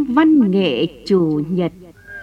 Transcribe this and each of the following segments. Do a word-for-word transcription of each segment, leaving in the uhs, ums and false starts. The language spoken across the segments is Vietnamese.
văn nghệ chủ nhật.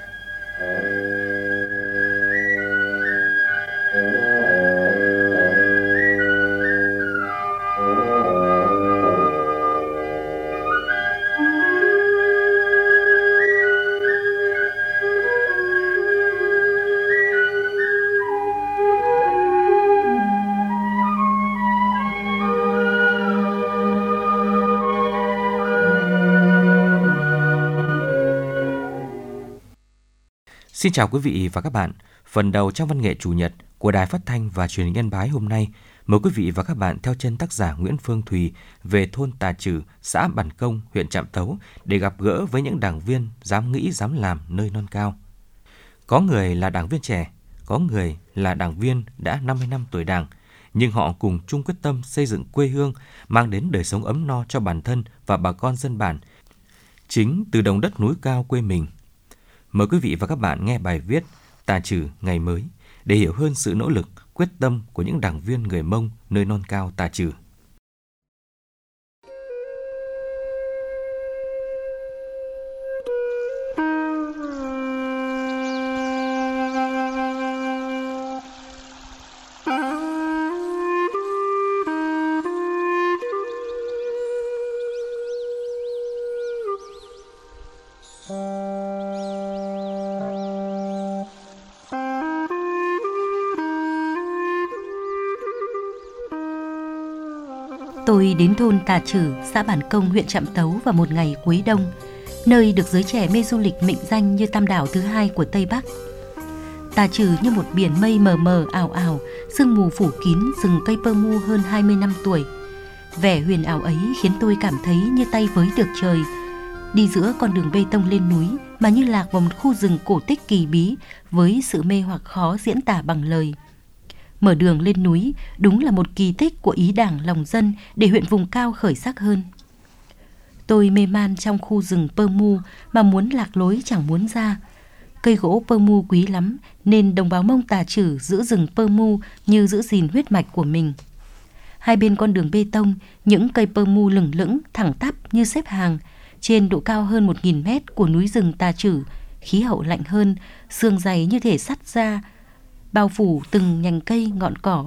Xin chào quý vị và các bạn. Phần đầu trong văn nghệ chủ nhật của Đài Phát thanh và Truyền hình Yên Bái hôm nay, mời quý vị và các bạn theo chân tác giả Nguyễn Phương Thùy về thôn Tà Trử, xã Bản Công, huyện Trạm Tấu để gặp gỡ với những đảng viên dám nghĩ dám làm nơi non cao. Có người là đảng viên trẻ, có người là đảng viên đã năm mươi năm tuổi Đảng, nhưng họ cùng chung quyết tâm xây dựng quê hương, mang đến đời sống ấm no cho bản thân và bà con dân bản, chính từ đồng đất núi cao quê mình. Mời quý vị và các bạn nghe bài viết Tà Trử ngày mới để hiểu hơn sự nỗ lực, quyết tâm của những đảng viên người Mông nơi non cao Tà Trử. Tôi đến thôn Tà Trử, xã Bản Công, huyện Trạm Tấu vào một ngày cuối đông, nơi được giới trẻ mê du lịch mệnh danh như Tam đảo thứ hai của Tây Bắc. Tà Trử như một biển mây mờ mờ ảo ảo, sương mù phủ kín rừng cây pơ mu hơn hai mươi năm tuổi. Vẻ huyền ảo ấy khiến tôi cảm thấy như tay với được trời. Đi giữa con đường bê tông lên núi mà như lạc vào một khu rừng cổ tích kỳ bí với sự mê hoặc khó diễn tả bằng lời. Mở đường lên núi đúng là một kỳ tích của ý đảng lòng dân để huyện vùng cao khởi sắc hơn. Tôi mê man trong khu rừng pơ mu mà muốn lạc lối chẳng muốn ra. Cây gỗ pơ mu quý lắm nên đồng bào Mông Tà Trử giữ rừng pơ mu như giữ gìn huyết mạch của mình. Hai bên con đường bê tông, những cây pơ mu lửng lững thẳng tắp như xếp hàng trên độ cao hơn một nghìn mét của núi rừng Tà Trử, khí hậu lạnh hơn, sương dày như thể sắt da, bao phủ từng nhành cây ngọn cỏ.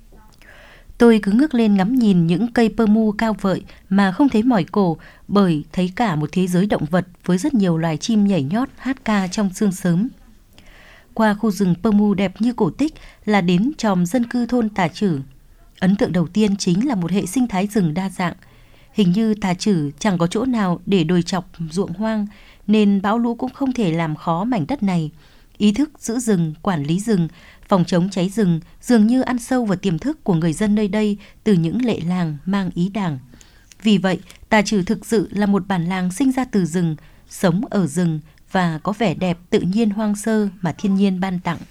Tôi cứ ngước lên ngắm nhìn những cây pơ mu cao vợi mà không thấy mỏi cổ, bởi thấy cả một thế giới động vật với rất nhiều loài chim nhảy nhót hát ca trong sương sớm. Qua khu rừng pơ mu đẹp như cổ tích là đến chòm dân cư thôn Tà Trử. Ấn tượng đầu tiên chính là một hệ sinh thái rừng đa dạng. Hình như Tà Trử chẳng có chỗ nào để đồi chọc ruộng hoang, nên bão lũ cũng không thể làm khó mảnh đất này. Ý thức giữ rừng, quản lý rừng, phòng chống cháy rừng dường như ăn sâu vào tiềm thức của người dân nơi đây từ những lệ làng mang ý đảng. Vì vậy, Tà Trử thực sự là một bản làng sinh ra từ rừng, sống ở rừng và có vẻ đẹp tự nhiên hoang sơ mà thiên nhiên ban tặng.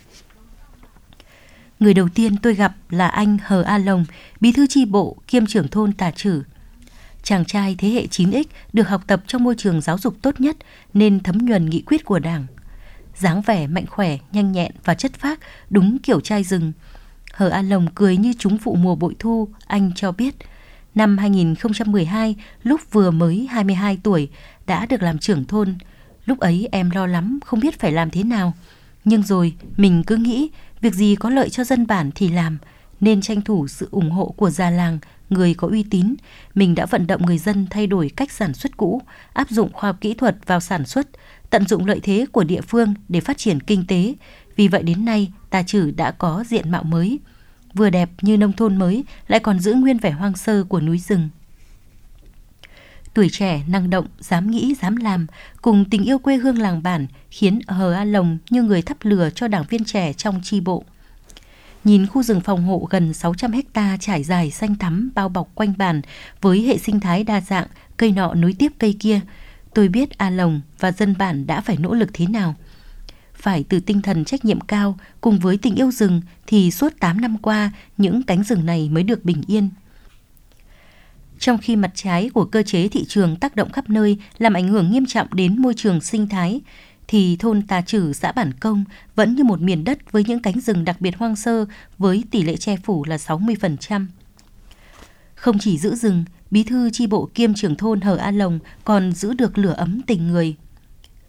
Người đầu tiên tôi gặp là anh Hờ A Lồng, bí thư chi bộ kiêm trưởng thôn Tà Trử. Chàng trai thế hệ chín ích được học tập trong môi trường giáo dục tốt nhất nên thấm nhuần nghị quyết của Đảng. Dáng vẻ mạnh khỏe, nhanh nhẹn và chất phác đúng kiểu trai rừng. Hờ A Lồng cười như trúng vụ mùa bội thu. Anh cho biết năm hai nghìn không trăm mười hai, lúc vừa mới hai mươi hai tuổi, đã được làm trưởng thôn. Lúc ấy em lo lắm, không biết phải làm thế nào. Nhưng rồi mình cứ nghĩ việc gì có lợi cho dân bản thì làm, nên tranh thủ sự ủng hộ của già làng, người có uy tín. Mình đã vận động người dân thay đổi cách sản xuất cũ, áp dụng khoa học kỹ thuật vào sản xuất, tận dụng lợi thế của địa phương để phát triển kinh tế. Vì vậy đến nay, Tà Trử đã có diện mạo mới, vừa đẹp như nông thôn mới, lại còn giữ nguyên vẻ hoang sơ của núi rừng. Tuổi trẻ, năng động, dám nghĩ, dám làm, cùng tình yêu quê hương làng bản khiến Hờ A Lồng như người thắp lửa cho đảng viên trẻ trong chi bộ. Nhìn khu rừng phòng hộ gần sáu trăm héc ta trải dài xanh thắm bao bọc quanh bản với hệ sinh thái đa dạng, cây nọ nối tiếp cây kia, tôi biết A Lồng và dân bản đã phải nỗ lực thế nào. Phải từ tinh thần trách nhiệm cao cùng với tình yêu rừng thì suốt tám năm qua những cánh rừng này mới được bình yên. Trong khi mặt trái của cơ chế thị trường tác động khắp nơi làm ảnh hưởng nghiêm trọng đến môi trường sinh thái, thì thôn Tà Trử, xã Bản Công vẫn như một miền đất với những cánh rừng đặc biệt hoang sơ với tỷ lệ che phủ là sáu mươi phần trăm. Không chỉ giữ rừng, bí thư chi bộ kiêm trưởng thôn Hờ A Lồng còn giữ được lửa ấm tình người.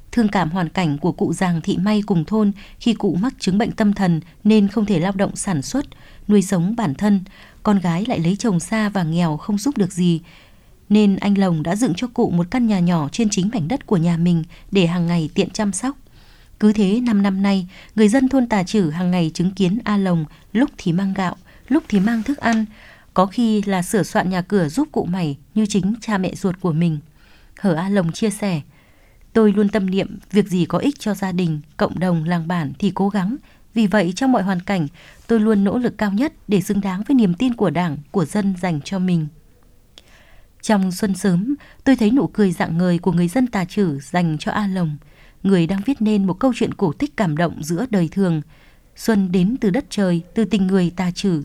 Thương cảm hoàn cảnh của cụ Giàng Thị May cùng thôn khi cụ mắc chứng bệnh tâm thần nên không thể lao động sản xuất, nuôi sống bản thân. Con gái lại lấy chồng xa và nghèo không giúp được gì, nên anh Lồng đã dựng cho cụ một căn nhà nhỏ trên chính mảnh đất của nhà mình để hàng ngày tiện chăm sóc. Cứ thế năm năm nay, người dân thôn Tà Chử hàng ngày chứng kiến A Lồng lúc thì mang gạo, lúc thì mang thức ăn, có khi là sửa soạn nhà cửa giúp cụ mày như chính cha mẹ ruột của mình. Hở A Lồng chia sẻ, tôi luôn tâm niệm việc gì có ích cho gia đình, cộng đồng, làng bản thì cố gắng. Vì vậy trong mọi hoàn cảnh, tôi luôn nỗ lực cao nhất để xứng đáng với niềm tin của Đảng, của dân dành cho mình. Trong xuân sớm, tôi thấy nụ cười rạng ngời của người dân Tà Chử dành cho A Lồng, người đang viết nên một câu chuyện cổ tích cảm động giữa đời thường. Xuân đến từ đất trời, từ tình người Tà Chử.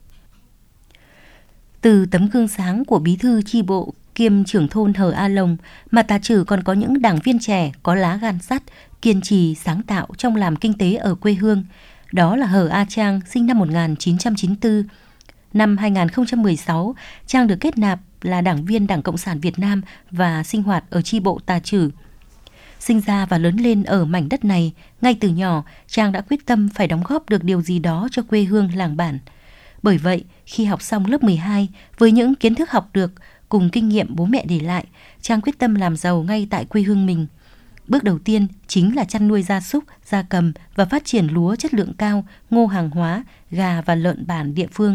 Từ tấm gương sáng của bí thư chi bộ kiêm trưởng thôn Hờ A Lồng mà Tà Chử còn có những đảng viên trẻ có lá gan sắt, kiên trì, sáng tạo trong làm kinh tế ở quê hương. Đó là Hờ A Trang, sinh năm một nghìn chín trăm chín mươi tư. Năm hai nghìn không trăm mười sáu, Trang được kết nạp là đảng viên Đảng Cộng sản Việt Nam và sinh hoạt ở chi bộ Tà Chử. Sinh ra và lớn lên ở mảnh đất này, ngay từ nhỏ, Trang đã quyết tâm phải đóng góp được điều gì đó cho quê hương làng bản. Bởi vậy, khi học xong lớp mười hai, với những kiến thức học được cùng kinh nghiệm bố mẹ để lại, Trang quyết tâm làm giàu ngay tại quê hương mình. Bước đầu tiên chính là chăn nuôi gia súc, gia cầm và phát triển lúa chất lượng cao, ngô hàng hóa, gà và lợn bản địa phương.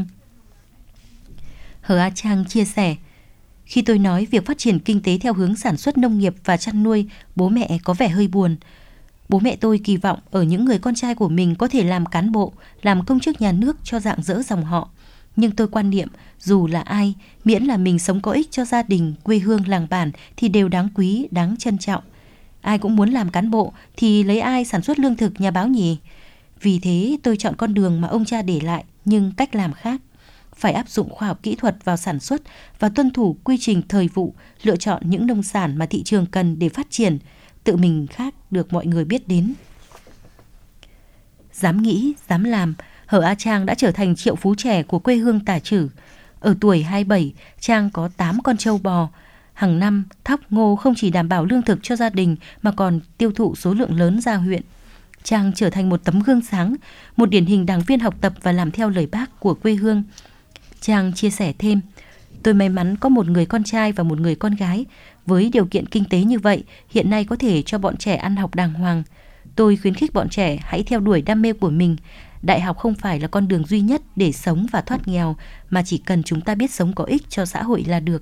Hờ A Trang chia sẻ, khi tôi nói việc phát triển kinh tế theo hướng sản xuất nông nghiệp và chăn nuôi, bố mẹ có vẻ hơi buồn. Bố mẹ tôi kỳ vọng ở những người con trai của mình có thể làm cán bộ, làm công chức nhà nước cho rạng rỡ dòng họ. Nhưng tôi quan niệm, dù là ai, miễn là mình sống có ích cho gia đình, quê hương, làng bản thì đều đáng quý, đáng trân trọng. Ai cũng muốn làm cán bộ thì lấy ai sản xuất lương thực nhà báo nhỉ? Vì thế tôi chọn con đường mà ông cha để lại nhưng cách làm khác. Phải áp dụng khoa học kỹ thuật vào sản xuất và tuân thủ quy trình thời vụ, lựa chọn những nông sản mà thị trường cần để phát triển, tự mình khác được mọi người biết đến. Dám nghĩ, dám làm, Hờ A Trang đã trở thành triệu phú trẻ của quê hương Tà Chử. Ở tuổi hai mươi bảy, Trang có tám con trâu bò. Hàng năm, thóc ngô không chỉ đảm bảo lương thực cho gia đình mà còn tiêu thụ số lượng lớn ra huyện. Trang trở thành một tấm gương sáng, một điển hình đảng viên học tập và làm theo lời Bác của quê hương. Trang chia sẻ thêm, tôi may mắn có một người con trai và một người con gái. Với điều kiện kinh tế như vậy, hiện nay có thể cho bọn trẻ ăn học đàng hoàng. Tôi khuyến khích bọn trẻ hãy theo đuổi đam mê của mình. Đại học không phải là con đường duy nhất để sống và thoát nghèo, mà chỉ cần chúng ta biết sống có ích cho xã hội là được.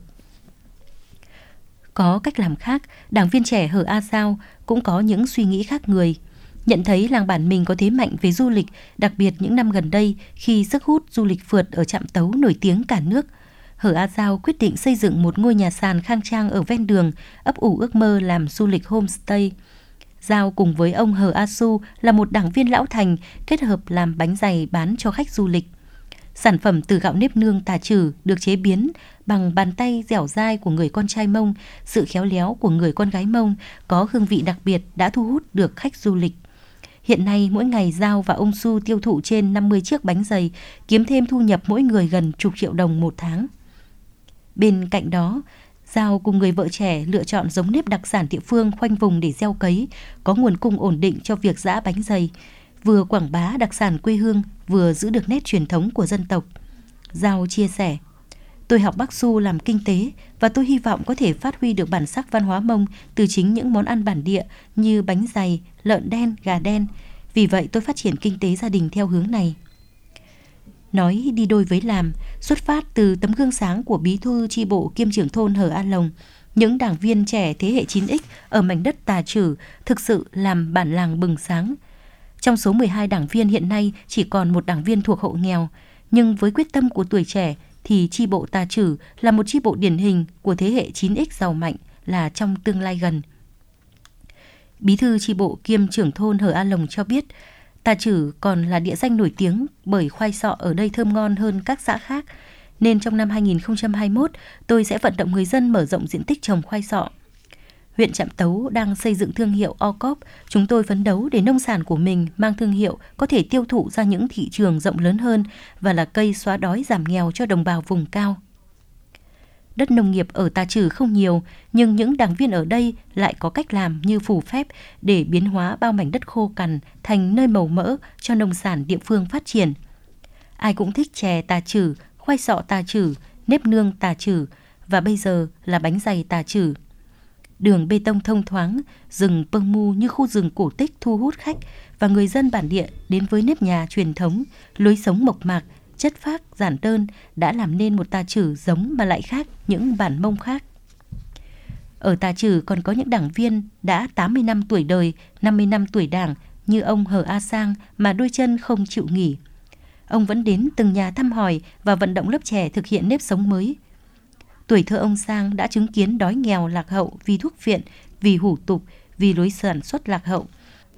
Có cách làm khác, đảng viên trẻ Hờ A Giao cũng có những suy nghĩ khác người. Nhận thấy làng bản mình có thế mạnh về du lịch, đặc biệt những năm gần đây khi sức hút du lịch phượt ở Trạm Tấu nổi tiếng cả nước, Hờ A Giao quyết định xây dựng một ngôi nhà sàn khang trang ở ven đường, ấp ủ ước mơ làm du lịch homestay. Giao cùng với ông Hờ A Su là một đảng viên lão thành, kết hợp làm bánh dày bán cho khách du lịch. Sản phẩm từ gạo nếp nương Tà Chử được chế biến bằng bàn tay dẻo dai của người con trai Mông, sự khéo léo của người con gái Mông, có hương vị đặc biệt đã thu hút được khách du lịch. Hiện nay, mỗi ngày Giao và ông Su tiêu thụ trên năm mươi chiếc bánh dày, kiếm thêm thu nhập mỗi người gần chục triệu đồng một tháng. Bên cạnh đó, Giao cùng người vợ trẻ lựa chọn giống nếp đặc sản địa phương khoanh vùng để gieo cấy, có nguồn cung ổn định cho việc giã bánh dày, vừa quảng bá đặc sản quê hương, vừa giữ được nét truyền thống của dân tộc. Giao chia sẻ, tôi học Bác Su làm kinh tế và tôi hy vọng có thể phát huy được bản sắc văn hóa Mông từ chính những món ăn bản địa như bánh dày, lợn đen, gà đen. Vì vậy tôi phát triển kinh tế gia đình theo hướng này. Nói đi đôi với làm, xuất phát từ tấm gương sáng của bí thư chi bộ kiêm trưởng thôn Hờ A Lồng, những đảng viên trẻ thế hệ chín x ở mảnh đất Tà Chử thực sự làm bản làng bừng sáng. Trong số mười hai đảng viên hiện nay chỉ còn một đảng viên thuộc hộ nghèo, nhưng với quyết tâm của tuổi trẻ thì chi bộ Tà Chử là một chi bộ điển hình của thế hệ chín x giàu mạnh là trong tương lai gần. Bí thư chi bộ kiêm trưởng thôn Hờ A Lồng cho biết, Tà Chử còn là địa danh nổi tiếng bởi khoai sọ ở đây thơm ngon hơn các xã khác, nên trong năm hai nghìn không trăm hai mươi mốt tôi sẽ vận động người dân mở rộng diện tích trồng khoai sọ. Huyện Trạm Tấu đang xây dựng thương hiệu o cốp, chúng tôi phấn đấu để nông sản của mình mang thương hiệu có thể tiêu thụ ra những thị trường rộng lớn hơn và là cây xóa đói giảm nghèo cho đồng bào vùng cao. Đất nông nghiệp ở Tà Trừ không nhiều, nhưng những đảng viên ở đây lại có cách làm như phù phép để biến hóa bao mảnh đất khô cằn thành nơi màu mỡ cho nông sản địa phương phát triển. Ai cũng thích chè Tà Trừ, khoai sọ Tà Trừ, nếp nương Tà Trừ và bây giờ là bánh dày Tà Trừ. Đường bê tông thông thoáng, rừng pâng mu như khu rừng cổ tích thu hút khách và người dân bản địa đến với nếp nhà truyền thống, lối sống mộc mạc, chất phác, giản đơn đã làm nên một Tà Trừ giống mà lại khác những bản Mông khác. Ở Tà Trừ còn có những đảng viên đã tám mươi năm tuổi đời, năm mươi năm tuổi đảng như ông Hờ A Sang mà đôi chân không chịu nghỉ. Ông vẫn đến từng nhà thăm hỏi và vận động lớp trẻ thực hiện nếp sống mới. Tuổi thơ ông Sang đã chứng kiến đói nghèo lạc hậu vì thuốc viện, vì hủ tục, vì lối sản xuất lạc hậu.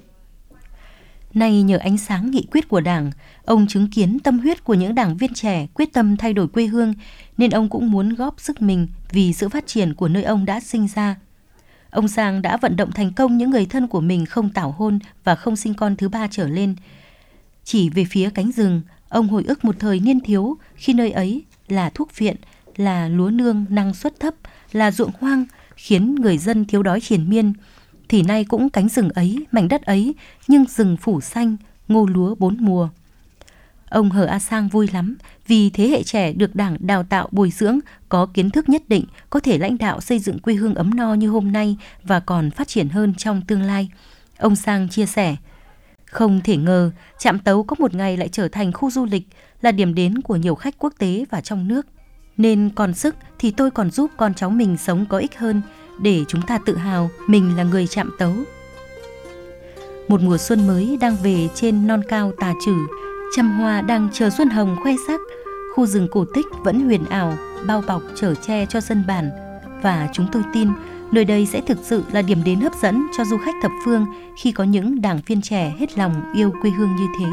Nay nhờ ánh sáng nghị quyết của Đảng, ông chứng kiến tâm huyết của những đảng viên trẻ quyết tâm thay đổi quê hương, nên ông cũng muốn góp sức mình vì sự phát triển của nơi ông đã sinh ra. Ông Sang đã vận động thành công những người thân của mình không tảo hôn và không sinh con thứ ba trở lên. Chỉ về phía cánh rừng, ông hồi ức một thời niên thiếu khi nơi ấy là thuốc viện, là lúa nương năng suất thấp, là ruộng hoang, khiến người dân thiếu đói triền miên. Thì nay cũng cánh rừng ấy, mảnh đất ấy, nhưng rừng phủ xanh, ngô lúa bốn mùa. Ông Hờ A Sang vui lắm vì thế hệ trẻ được Đảng đào tạo bồi dưỡng, có kiến thức nhất định, có thể lãnh đạo xây dựng quê hương ấm no như hôm nay và còn phát triển hơn trong tương lai. Ông Sang chia sẻ, không thể ngờ Trạm Tấu có một ngày lại trở thành khu du lịch, là điểm đến của nhiều khách quốc tế và trong nước. Nên còn sức thì tôi còn giúp con cháu mình sống có ích hơn, để chúng ta tự hào mình là người Trạm Tấu. Một mùa xuân mới đang về trên non cao Tà Trừ, trăm hoa đang chờ xuân hồng khoe sắc, khu rừng cổ tích vẫn huyền ảo, bao bọc chở che cho dân bản. Và chúng tôi tin nơi đây sẽ thực sự là điểm đến hấp dẫn cho du khách thập phương khi có những đảng viên trẻ hết lòng yêu quê hương như thế.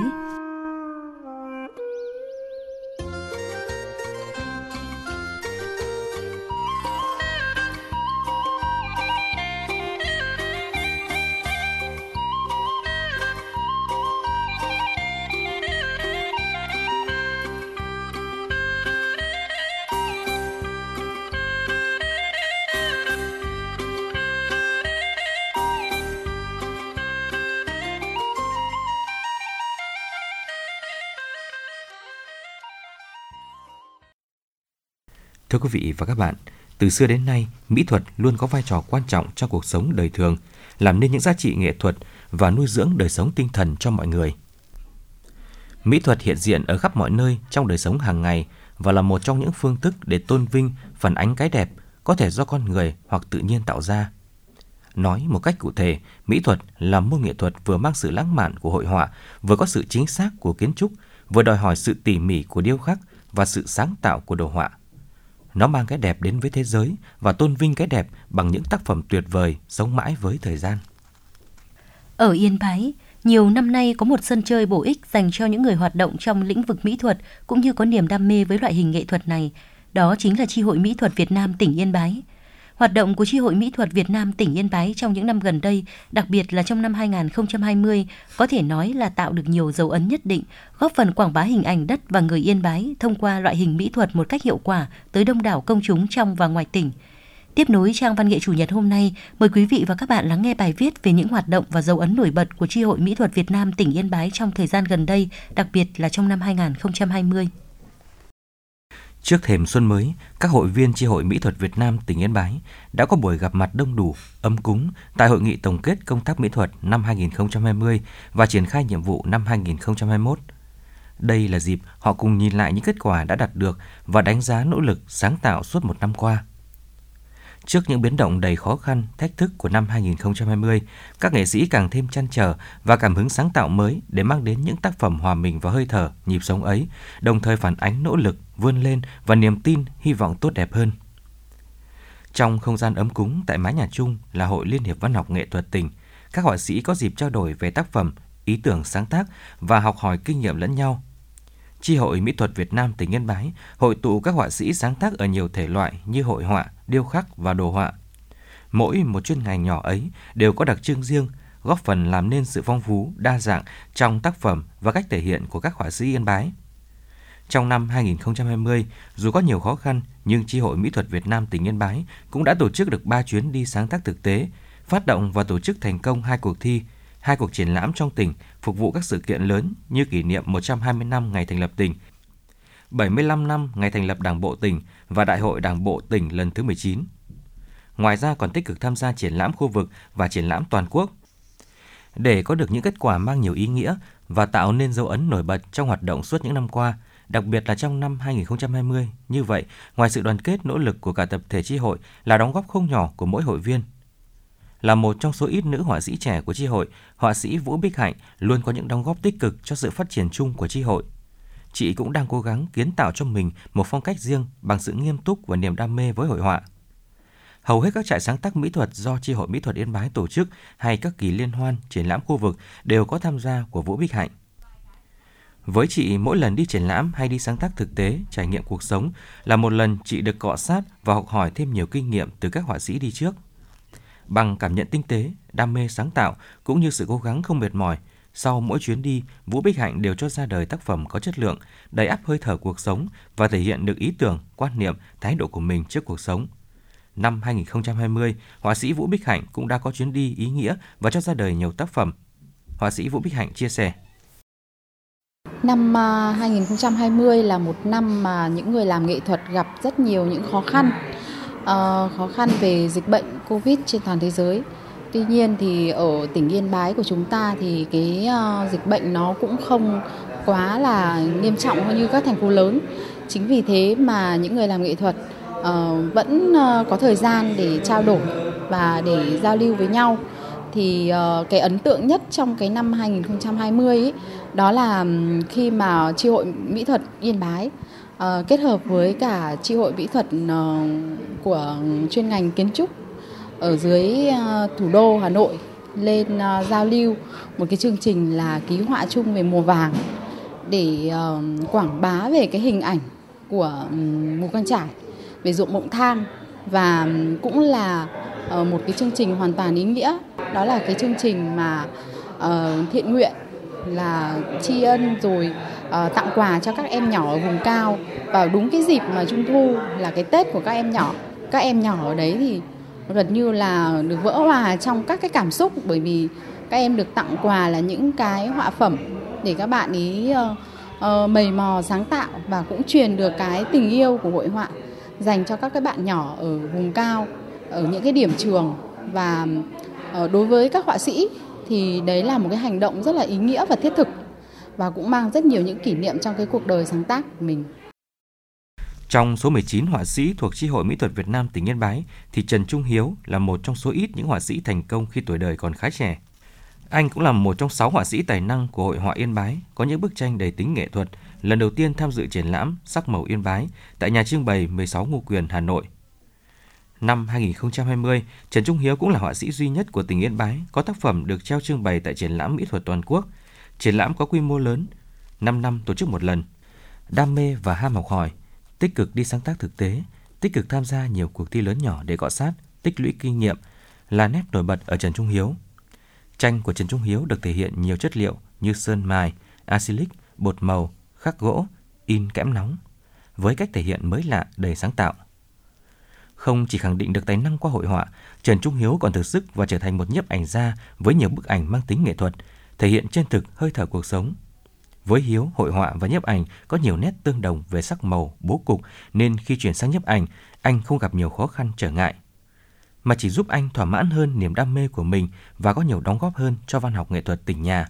Thưa quý vị và các bạn, từ xưa đến nay, mỹ thuật luôn có vai trò quan trọng trong cuộc sống đời thường, làm nên những giá trị nghệ thuật và nuôi dưỡng đời sống tinh thần cho mọi người. Mỹ thuật hiện diện ở khắp mọi nơi trong đời sống hàng ngày và là một trong những phương thức để tôn vinh, phản ánh cái đẹp, có thể do con người hoặc tự nhiên tạo ra. Nói một cách cụ thể, mỹ thuật là môn nghệ thuật vừa mang sự lãng mạn của hội họa, vừa có sự chính xác của kiến trúc, vừa đòi hỏi sự tỉ mỉ của điêu khắc và sự sáng tạo của đồ họa. Nó mang cái đẹp đến với thế giới và tôn vinh cái đẹp bằng những tác phẩm tuyệt vời sống mãi với thời gian. Ở Yên Bái, nhiều năm nay có một sân chơi bổ ích dành cho những người hoạt động trong lĩnh vực mỹ thuật cũng như có niềm đam mê với loại hình nghệ thuật này. Đó chính là Chi hội Mỹ thuật Việt Nam tỉnh Yên Bái. Hoạt động của Chi hội Mỹ thuật Việt Nam tỉnh Yên Bái trong những năm gần đây, đặc biệt là trong năm hai nghìn không trăm hai mươi, có thể nói là tạo được nhiều dấu ấn nhất định, góp phần quảng bá hình ảnh đất và người Yên Bái thông qua loại hình mỹ thuật một cách hiệu quả tới đông đảo công chúng trong và ngoài tỉnh. Tiếp nối trang văn nghệ Chủ nhật hôm nay, mời quý vị và các bạn lắng nghe bài viết về những hoạt động và dấu ấn nổi bật của Chi hội Mỹ thuật Việt Nam tỉnh Yên Bái trong thời gian gần đây, đặc biệt là trong năm hai nghìn không trăm hai mươi. Trước thềm xuân mới, các hội viên Chi hội Mỹ thuật Việt Nam tỉnh Yên Bái đã có buổi gặp mặt đông đủ, ấm cúng tại hội nghị tổng kết công tác mỹ thuật năm hai nghìn không trăm hai mươi và triển khai nhiệm vụ năm hai nghìn không trăm hai mươi mốt. Đây là dịp họ cùng nhìn lại những kết quả đã đạt được và đánh giá nỗ lực sáng tạo suốt một năm qua. Trước những biến động đầy khó khăn, thách thức của năm hai nghìn không trăm hai mươi, các nghệ sĩ càng thêm trăn trở và cảm hứng sáng tạo mới để mang đến những tác phẩm hòa mình vào hơi thở, nhịp sống ấy, đồng thời phản ánh nỗ lực, vươn lên và niềm tin, hy vọng tốt đẹp hơn. Trong không gian ấm cúng tại mái nhà chung là Hội Liên hiệp Văn học Nghệ thuật tỉnh, các họa sĩ có dịp trao đổi về tác phẩm, ý tưởng sáng tác và học hỏi kinh nghiệm lẫn nhau. Chi hội Mỹ thuật Việt Nam tỉnh Yên Bái hội tụ các họa sĩ sáng tác ở nhiều thể loại như hội họa, điêu khắc và đồ họa. Mỗi một chuyên ngành nhỏ ấy đều có đặc trưng riêng, góp phần làm nên sự phong phú, đa dạng trong tác phẩm và cách thể hiện của các họa sĩ Yên Bái. Trong năm hai nghìn không trăm hai mươi, dù có nhiều khó khăn, nhưng Chi hội Mỹ thuật Việt Nam tỉnh Yên Bái cũng đã tổ chức được ba chuyến đi sáng tác thực tế, phát động và tổ chức thành công hai cuộc thi, hai cuộc triển lãm trong tỉnh, phục vụ các sự kiện lớn như kỷ niệm một trăm hai mươi năm ngày thành lập tỉnh, bảy mươi lăm năm ngày thành lập Đảng bộ tỉnh và Đại hội Đảng bộ tỉnh lần thứ mười chín. Ngoài ra còn tích cực tham gia triển lãm khu vực và triển lãm toàn quốc. Để có được những kết quả mang nhiều ý nghĩa và tạo nên dấu ấn nổi bật trong hoạt động suốt những năm qua, đặc biệt là trong năm hai nghìn không trăm hai mươi, như vậy, ngoài sự đoàn kết nỗ lực của cả tập thể chi hội là đóng góp không nhỏ của mỗi hội viên. Là một trong số ít nữ họa sĩ trẻ của chi hội, họa sĩ Vũ Bích Hạnh luôn có những đóng góp tích cực cho sự phát triển chung của chi hội. Chị cũng đang cố gắng kiến tạo cho mình một phong cách riêng bằng sự nghiêm túc và niềm đam mê với hội họa. Hầu hết các trại sáng tác mỹ thuật do Chi hội Mỹ thuật Yên Bái tổ chức hay các kỳ liên hoan, triển lãm khu vực đều có tham gia của Vũ Bích Hạnh. Với chị, mỗi lần đi triển lãm hay đi sáng tác thực tế, trải nghiệm cuộc sống là một lần chị được cọ sát và học hỏi thêm nhiều kinh nghiệm từ các họa sĩ đi trước. Bằng cảm nhận tinh tế, đam mê sáng tạo cũng như sự cố gắng không mệt mỏi, sau mỗi chuyến đi, Vũ Bích Hạnh đều cho ra đời tác phẩm có chất lượng, đầy ắp hơi thở cuộc sống và thể hiện được ý tưởng, quan niệm, thái độ của mình trước cuộc sống. Năm hai nghìn không trăm hai mươi, họa sĩ Vũ Bích Hạnh cũng đã có chuyến đi ý nghĩa và cho ra đời nhiều tác phẩm. Họa sĩ Vũ Bích Hạnh chia sẻ. Năm hai nghìn không trăm hai mươi là một năm mà những người làm nghệ thuật gặp rất nhiều những khó khăn. Uh, khó khăn về dịch bệnh Covid trên toàn thế giới. Tuy nhiên thì ở tỉnh Yên Bái của chúng ta thì cái uh, dịch bệnh nó cũng không quá là nghiêm trọng như các thành phố lớn. Chính vì thế mà những người làm nghệ thuật uh, vẫn uh, có thời gian để trao đổi và để giao lưu với nhau. Thì uh, cái ấn tượng nhất trong cái năm hai nghìn không trăm hai mươi ấy, đó là khi mà Chi hội Mỹ thuật Yên Bái uh, kết hợp với cả Chi hội Mỹ thuật uh, của chuyên ngành kiến trúc ở dưới uh, thủ đô Hà Nội lên uh, giao lưu một cái chương trình là ký họa chung về mùa vàng để uh, quảng bá về cái hình ảnh của um, Mù Căng Chải, về ruộng bậc thang, và cũng là uh, một cái chương trình hoàn toàn ý nghĩa. Đó là cái chương trình mà uh, thiện nguyện, là tri ân rồi uh, tặng quà cho các em nhỏ ở vùng cao vào đúng cái dịp mà Trung thu là cái Tết của các em nhỏ. Các em nhỏ ở đấy thì gần như là được vỡ hòa trong các cái cảm xúc, bởi vì các em được tặng quà là những cái họa phẩm để các bạn ý uh, uh, mầy mò sáng tạo và cũng truyền được cái tình yêu của hội họa dành cho các cái bạn nhỏ ở vùng cao, ở những cái điểm trường. Và uh, đối với các họa sĩ thì đấy là một cái hành động rất là ý nghĩa và thiết thực và cũng mang rất nhiều những kỷ niệm trong cái cuộc đời sáng tác của mình. Trong số mười chín họa sĩ thuộc Chi hội Mỹ thuật Việt Nam tỉnh Yên Bái thì Trần Trung Hiếu là một trong số ít những họa sĩ thành công khi tuổi đời còn khá trẻ. Anh cũng là một trong sáu họa sĩ tài năng của Hội họa Yên Bái, có những bức tranh đầy tính nghệ thuật, lần đầu tiên tham dự triển lãm Sắc màu Yên Bái tại nhà trưng bày mười sáu Ngô Quyền, Hà Nội. Năm hai nghìn không trăm hai mươi, Trần Trung Hiếu cũng là họa sĩ duy nhất của tỉnh Yên Bái có tác phẩm được treo trưng bày tại triển lãm mỹ thuật toàn quốc. Triển lãm có quy mô lớn, năm năm tổ chức một lần. Đam mê và ham học hỏi, tích cực đi sáng tác thực tế, tích cực tham gia nhiều cuộc thi lớn nhỏ để cọ sát, tích lũy kinh nghiệm là nét nổi bật ở Trần Trung Hiếu. Tranh của Trần Trung Hiếu được thể hiện nhiều chất liệu như sơn mài, acrylic, bột màu, khắc gỗ, in kẽm nóng, với cách thể hiện mới lạ, đầy sáng tạo. Không chỉ khẳng định được tài năng qua hội họa, Trần Trung Hiếu còn thử sức và trở thành một nhiếp ảnh gia với nhiều bức ảnh mang tính nghệ thuật, thể hiện chân thực hơi thở cuộc sống. Với Hiếu, hội họa và nhiếp ảnh có nhiều nét tương đồng về sắc màu, bố cục, nên khi chuyển sang nhiếp ảnh, anh không gặp nhiều khó khăn trở ngại, mà chỉ giúp anh thỏa mãn hơn niềm đam mê của mình và có nhiều đóng góp hơn cho văn học nghệ thuật tỉnh nhà.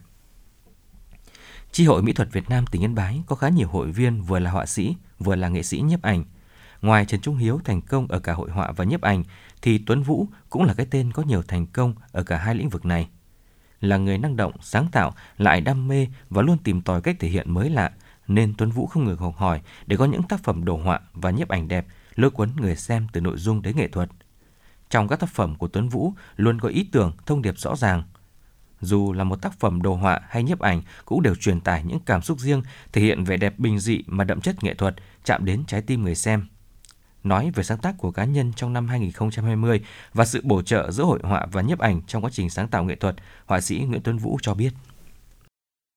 Chi hội Mỹ thuật Việt Nam tỉnh Yên Bái có khá nhiều hội viên vừa là họa sĩ, vừa là nghệ sĩ nhiếp ảnh. Ngoài Trần Trung Hiếu thành công ở cả hội họa và nhiếp ảnh, thì Tuấn Vũ cũng là cái tên có nhiều thành công ở cả hai lĩnh vực này. Là người năng động, sáng tạo, lại đam mê và luôn tìm tòi cách thể hiện mới lạ, nên Tuấn Vũ không ngừng học hỏi để có những tác phẩm đồ họa và nhiếp ảnh đẹp, lôi cuốn người xem từ nội dung đến nghệ thuật. Trong các tác phẩm của Tuấn Vũ luôn có ý tưởng, thông điệp rõ ràng. Dù là một tác phẩm đồ họa hay nhiếp ảnh cũng đều truyền tải những cảm xúc riêng, thể hiện vẻ đẹp bình dị mà đậm chất nghệ thuật, chạm đến trái tim người xem. Nói về sáng tác của cá nhân trong năm hai nghìn không trăm hai mươi và sự bổ trợ giữa hội họa và nhiếp ảnh trong quá trình sáng tạo nghệ thuật, họa sĩ Nguyễn Tuấn Vũ cho biết.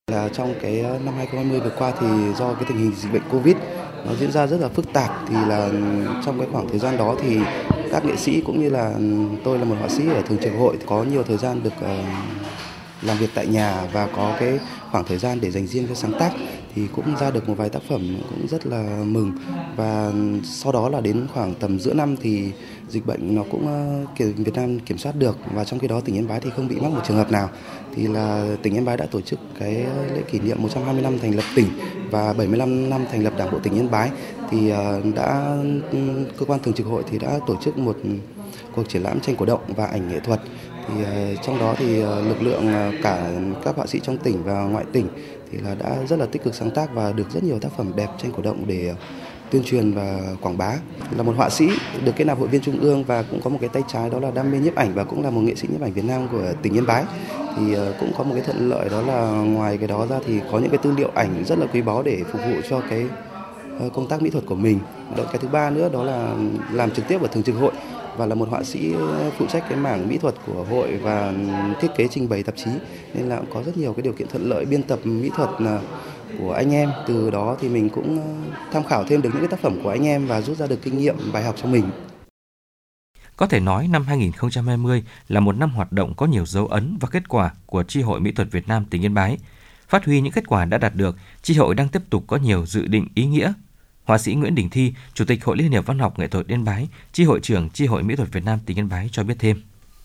Là trong cái năm hai không hai không vừa qua thì do cái tình hình dịch bệnh Covid nó diễn ra rất là phức tạp, thì là trong cái khoảng thời gian đó thì các nghệ sĩ cũng như là tôi là một họa sĩ ở thường trực hội có nhiều thời gian được uh, làm việc tại nhà và có cái khoảng thời gian để dành riêng cho sáng tác, thì cũng ra được một vài tác phẩm cũng rất là mừng. Và sau đó là đến khoảng tầm giữa năm thì dịch bệnh nó cũng uh, Việt Nam kiểm soát được, và trong khi đó tỉnh Yên Bái thì không bị mắc một trường hợp nào, thì là tỉnh Yên Bái đã tổ chức cái lễ kỷ niệm một trăm hai mươi năm thành lập tỉnh và bảy mươi lăm năm thành lập Đảng bộ tỉnh Yên Bái, thì uh, đã cơ quan thường trực hội thì đã tổ chức một cuộc triển lãm tranh cổ động và ảnh nghệ thuật. Thì uh, trong đó thì uh, lực lượng uh, cả các họa sĩ trong tỉnh và ngoại tỉnh thì là đã rất là tích cực sáng tác và được rất nhiều tác phẩm đẹp tranh cổ động để uh, tuyên truyền và quảng bá. Là một họa sĩ được kết nạp hội viên trung ương và cũng có một cái tay trái đó là đam mê nhiếp ảnh và cũng là một nghệ sĩ nhiếp ảnh Việt Nam của tỉnh Yên Bái, thì uh, cũng có một cái thuận lợi đó là ngoài cái đó ra thì có những cái tư liệu ảnh rất là quý báu để phục vụ cho cái uh, công tác mỹ thuật của mình. Cái thứ ba nữa đó là làm trực tiếp ở thường trực hội và là một họa sĩ phụ trách cái mảng mỹ thuật của hội và thiết kế trình bày tạp chí, nên là có rất nhiều cái điều kiện thuận lợi biên tập mỹ thuật của anh em. Từ đó thì mình cũng tham khảo thêm được những cái tác phẩm của anh em và rút ra được kinh nghiệm bài học cho mình. Có thể nói năm hai không hai không là một năm hoạt động có nhiều dấu ấn và kết quả của Chi hội Mỹ thuật Việt Nam tỉnh Yên Bái. Phát huy những kết quả đã đạt được, Chi hội đang tiếp tục có nhiều dự định ý nghĩa. Họa sĩ Nguyễn Đình Thi, Chủ tịch Hội Liên hiệp Văn học Nghệ thuật Yên Bái, Chi hội trưởng Chi hội Mỹ thuật Việt Nam tỉnh Yên Bái cho biết thêm.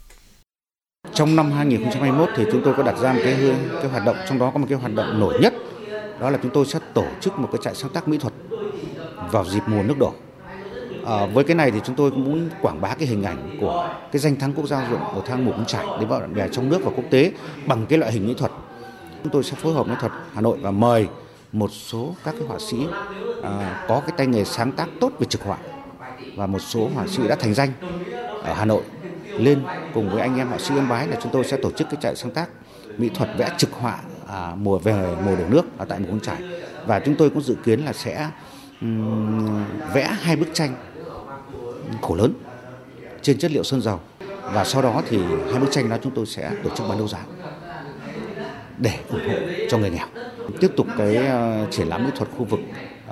Trong năm hai không hai mốt thì chúng tôi có đặt ra một cái, cái hoạt động, trong đó có một cái hoạt động nổi nhất, đó là chúng tôi sẽ tổ chức một cái trại sáng tác mỹ thuật vào dịp mùa nước đổ. À, với cái này thì chúng tôi cũng muốn quảng bá cái hình ảnh của cái danh thắng quốc gia ruộng bậc thang Mù Căng Chải đến với bạn bè trong nước và quốc tế bằng cái loại hình mỹ thuật. Chúng tôi sẽ phối hợp với thuật Hà Nội và mời một số các cái họa sĩ à, có cái tay nghề sáng tác tốt về trực họa và một số họa sĩ đã thành danh ở Hà Nội lên cùng với anh em họa sĩ Yên Bái là chúng tôi sẽ tổ chức cái trại sáng tác mỹ thuật vẽ trực họa à, mùa về mùa đổ nước ở tại Mù Căng Chải, và chúng tôi cũng dự kiến là sẽ um, vẽ hai bức tranh khổ lớn trên chất liệu sơn dầu, và sau đó thì hai bức tranh đó chúng tôi sẽ tổ chức bán đấu giá để ủng hộ cho người nghèo. Tiếp tục cái uh, triển lãm mỹ thuật khu vực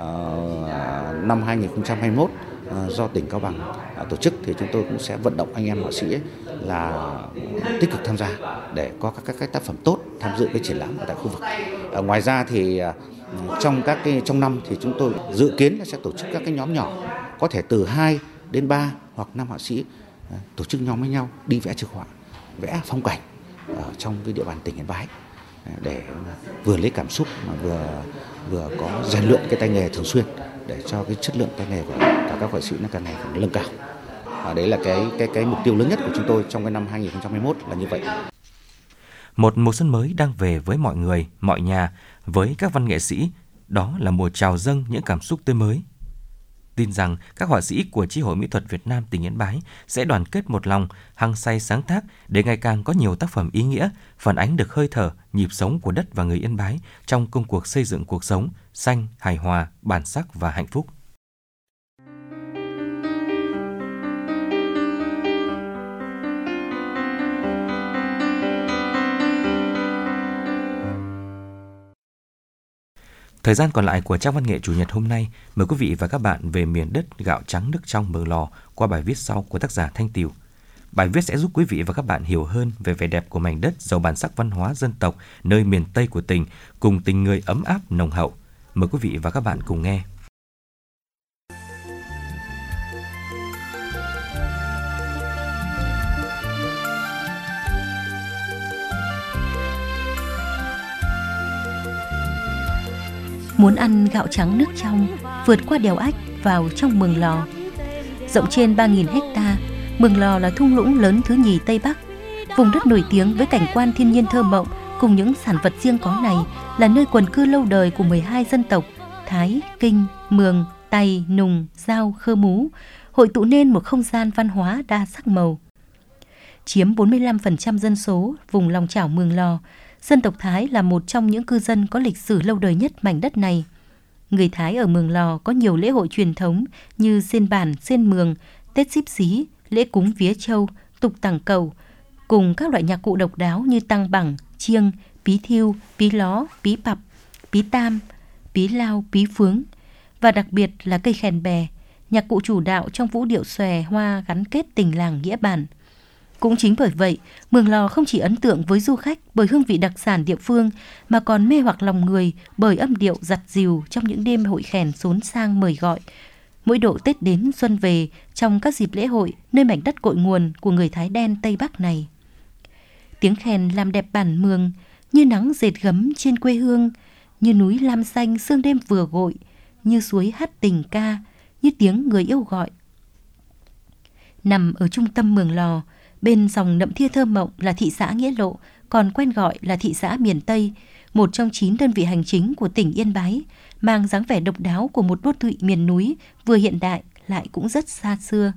uh, năm hai không hai mốt uh, do tỉnh Cao Bằng uh, tổ chức, thì chúng tôi cũng sẽ vận động anh em họa sĩ là tích cực tham gia để có các, các, các tác phẩm tốt tham dự cái triển lãm ở tại khu vực. Uh, ngoài ra thì uh, trong các cái trong năm thì chúng tôi dự kiến là sẽ tổ chức các cái nhóm nhỏ, có thể từ hai đến ba hoặc năm họa sĩ uh, tổ chức nhóm với nhau đi vẽ trực họa, vẽ phong cảnh ở trong cái địa bàn tỉnh Yên Bái, để vừa lấy cảm xúc mà vừa vừa có rèn luyện cái tay nghề thường xuyên để cho cái chất lượng tay nghề của cả các họa sĩ nó càng ngày càng nâng cao. Và đấy là cái cái cái mục tiêu lớn nhất của chúng tôi trong cái năm hai không hai mốt là như vậy. Một mùa xuân mới đang về với mọi người, mọi nhà, với các văn nghệ sĩ, đó là mùa trào dâng những cảm xúc tươi mới. Tin rằng các họa sĩ của Chi hội Mỹ thuật Việt Nam tỉnh Yên Bái sẽ đoàn kết một lòng, hăng say sáng tác để ngày càng có nhiều tác phẩm ý nghĩa, phản ánh được hơi thở, nhịp sống của đất và người Yên Bái trong công cuộc xây dựng cuộc sống xanh, hài hòa, bản sắc và hạnh phúc. Thời gian còn lại của trang văn nghệ Chủ nhật hôm nay, mời quý vị và các bạn về miền đất gạo trắng nước trong Mường Lò qua bài viết sau của tác giả Thanh Tiều. Bài viết sẽ giúp quý vị và các bạn hiểu hơn về vẻ đẹp của mảnh đất giàu bản sắc văn hóa dân tộc nơi miền Tây của tỉnh, cùng tình người ấm áp nồng hậu. Mời quý vị và các bạn cùng nghe. Muốn ăn gạo trắng nước trong, vượt qua đèo Ách vào trong Mường Lò. Rộng trên ba nghìn héc-ta, Mường Lò là thung lũng lớn thứ nhì Tây Bắc. Vùng đất nổi tiếng với cảnh quan thiên nhiên thơ mộng cùng những sản vật riêng có này là nơi quần cư lâu đời của mười hai dân tộc Thái, Kinh, Mường, Tày, Nùng, Dao, Khơ Mú, hội tụ nên một không gian văn hóa đa sắc màu. Chiếm bốn mươi lăm phần trăm dân số vùng lòng chảo Mường Lò, dân tộc Thái là một trong những cư dân có lịch sử lâu đời nhất mảnh đất này. Người Thái ở Mường Lò có nhiều lễ hội truyền thống như Sên Bản, Sên Mường, Tết Xíp Xí, lễ cúng vía châu, tục tàng cầu, cùng các loại nhạc cụ độc đáo như tang bảng, chiêng, pí thiêu, pí ló, pí pặp, pí tam, pí lao, pí phướng và đặc biệt là cây khèn bè, nhạc cụ chủ đạo trong vũ điệu xòe hoa gắn kết tình làng nghĩa bản. Cũng chính bởi vậy, Mường Lò không chỉ ấn tượng với du khách bởi hương vị đặc sản địa phương mà còn mê hoặc lòng người bởi âm điệu giặt dìu trong những đêm hội khèn xốn sang mời gọi. Mỗi độ Tết đến xuân về trong các dịp lễ hội nơi mảnh đất cội nguồn của người Thái đen Tây Bắc này. Tiếng khèn làm đẹp bản Mường như nắng dệt gấm trên quê hương, như núi lam xanh sương đêm vừa gội, như suối hát tình ca, như tiếng người yêu gọi. Nằm ở trung tâm Mường Lò, bên dòng Nậm Thia thơ mộng là thị xã Nghĩa Lộ, còn quen gọi là thị xã miền Tây, một trong chín đơn vị hành chính của tỉnh Yên Bái, mang dáng vẻ độc đáo của một đô thị miền núi vừa hiện đại lại cũng rất xa xưa.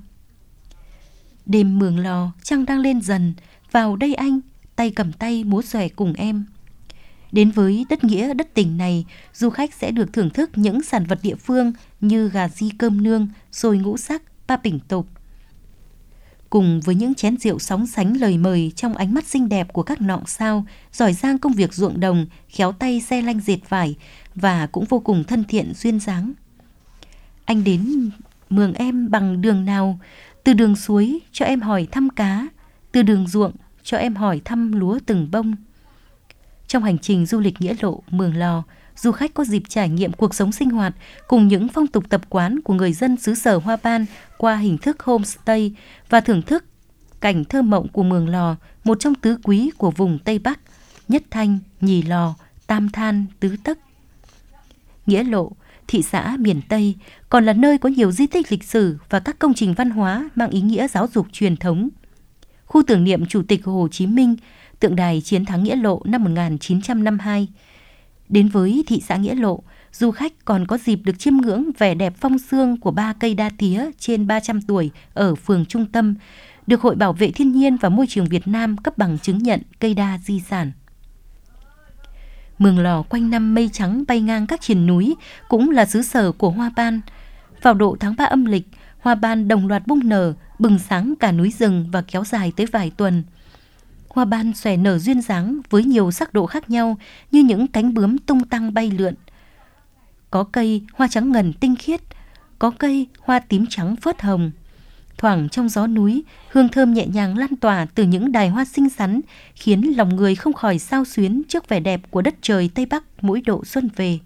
Đêm Mường Lò, trăng đang lên dần, vào đây anh, tay cầm tay múa xòe cùng em. Đến với đất nghĩa đất tình này, du khách sẽ được thưởng thức những sản vật địa phương như gà ri cơm nương, xôi ngũ sắc, pa pỉnh tộp. Cùng với những chén rượu sóng sánh lời mời trong ánh mắt xinh đẹp của các nọng sao, giỏi giang công việc ruộng đồng, khéo tay xe lanh dệt vải và cũng vô cùng thân thiện duyên dáng. Anh đến Mường em bằng đường nào? Từ đường suối cho em hỏi thăm cá, từ đường ruộng cho em hỏi thăm lúa từng bông. Trong hành trình du lịch Nghĩa Lộ, Mường Lò, du khách có dịp trải nghiệm cuộc sống sinh hoạt cùng những phong tục tập quán của người dân xứ sở Hoa Ban qua hình thức homestay và thưởng thức cảnh thơ mộng của Mường Lò, một trong tứ quý của vùng Tây Bắc, nhất thanh, nhì lò, tam than, tứ tấc. Nghĩa Lộ, thị xã miền Tây, còn là nơi có nhiều di tích lịch sử và các công trình văn hóa mang ý nghĩa giáo dục truyền thống. Khu tưởng niệm Chủ tịch Hồ Chí Minh, tượng đài chiến thắng Nghĩa Lộ năm một nghìn chín trăm năm mươi hai. Đến với thị xã Nghĩa Lộ, du khách còn có dịp được chiêm ngưỡng vẻ đẹp phong sương của ba cây đa tía trên ba trăm tuổi ở phường Trung Tâm, được Hội Bảo vệ Thiên nhiên và Môi trường Việt Nam cấp bằng chứng nhận cây đa di sản. Mường Lò quanh năm mây trắng bay ngang các triền núi, cũng là xứ sở của hoa ban. Vào độ tháng ba âm lịch, hoa ban đồng loạt bung nở, bừng sáng cả núi rừng và kéo dài tới vài tuần. Hoa ban xòe nở duyên dáng với nhiều sắc độ khác nhau như những cánh bướm tung tăng bay lượn. Có cây hoa trắng ngần tinh khiết, có cây hoa tím trắng phớt hồng. Thoảng trong gió núi, hương thơm nhẹ nhàng lan tỏa từ những đài hoa xinh xắn, khiến lòng người không khỏi xao xuyến trước vẻ đẹp của đất trời Tây Bắc mỗi độ xuân về.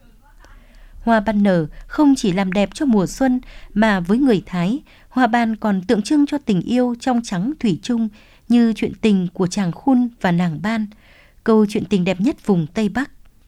Hoa ban nở không chỉ làm đẹp cho mùa xuân, mà với người Thái, hoa ban còn tượng trưng cho tình yêu trong trắng thủy chung, như chuyện tình của chàng Khun và nàng Ban, câu chuyện tình đẹp nhất vùng Tây Bắc.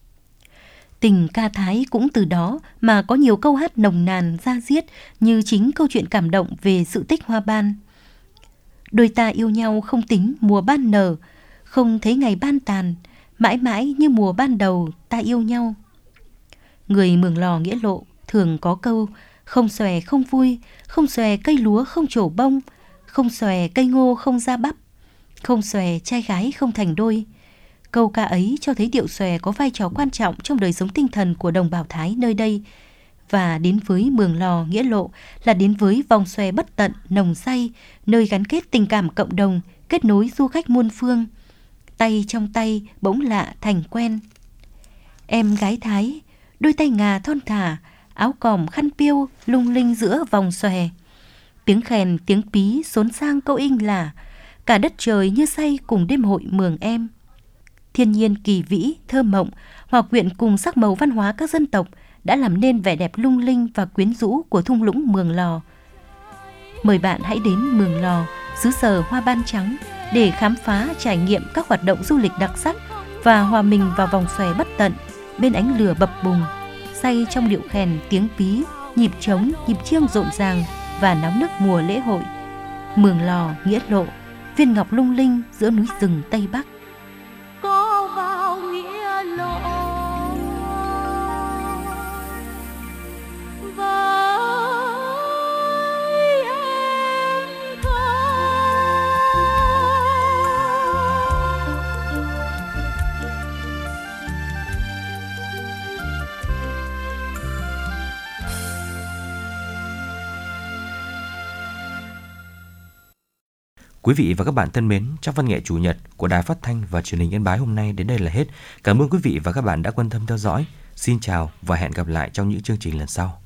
Tình ca Thái cũng từ đó mà có nhiều câu hát nồng nàn da diết như chính câu chuyện cảm động về sự tích hoa ban. Đôi ta yêu nhau không tính mùa ban nở, không thấy ngày ban tàn, mãi mãi như mùa ban đầu ta yêu nhau. Người Mường Lò Nghĩa Lộ thường có câu không xòe không vui, không xòe cây lúa không trổ bông, không xòe cây ngô không ra bắp, không xòe trai gái không thành đôi. Câu ca ấy cho thấy điệu xòe có vai trò quan trọng trong đời sống tinh thần của đồng bào Thái nơi đây. Và đến với Mường Lò Nghĩa Lộ là đến với vòng xòe bất tận, nồng say, nơi gắn kết tình cảm cộng đồng, kết nối du khách muôn phương. Tay trong tay bỗng lạ thành quen. Em gái Thái, đôi tay ngà thon thả, áo còm khăn piêu lung linh giữa vòng xòe. Tiếng khèn, tiếng pí xốn sang câu inh lả, cả đất trời như say cùng đêm hội Mường em. Thiên nhiên kỳ vĩ, thơ mộng, hòa quyện cùng sắc màu văn hóa các dân tộc đã làm nên vẻ đẹp lung linh và quyến rũ của thung lũng Mường Lò. Mời bạn hãy đến Mường Lò, xứ sở hoa ban trắng, để khám phá trải nghiệm các hoạt động du lịch đặc sắc và hòa mình vào vòng xòe bất tận bên ánh lửa bập bùng, say trong điệu khèn, tiếng pí, nhịp trống, nhịp chiêng rộn ràng và náo nức mùa lễ hội. Mường Lò Nghĩa Lộ, viên ngọc lung linh giữa núi rừng Tây Bắc. Có vào Nghĩa Lộ với em thôi. Quý vị và các bạn thân mến, trong văn nghệ chủ nhật của Đài Phát thanh và Truyền hình Yên Bái hôm nay đến đây là hết. Cảm ơn quý vị và các bạn đã quan tâm theo dõi. Xin chào và hẹn gặp lại trong những chương trình lần sau.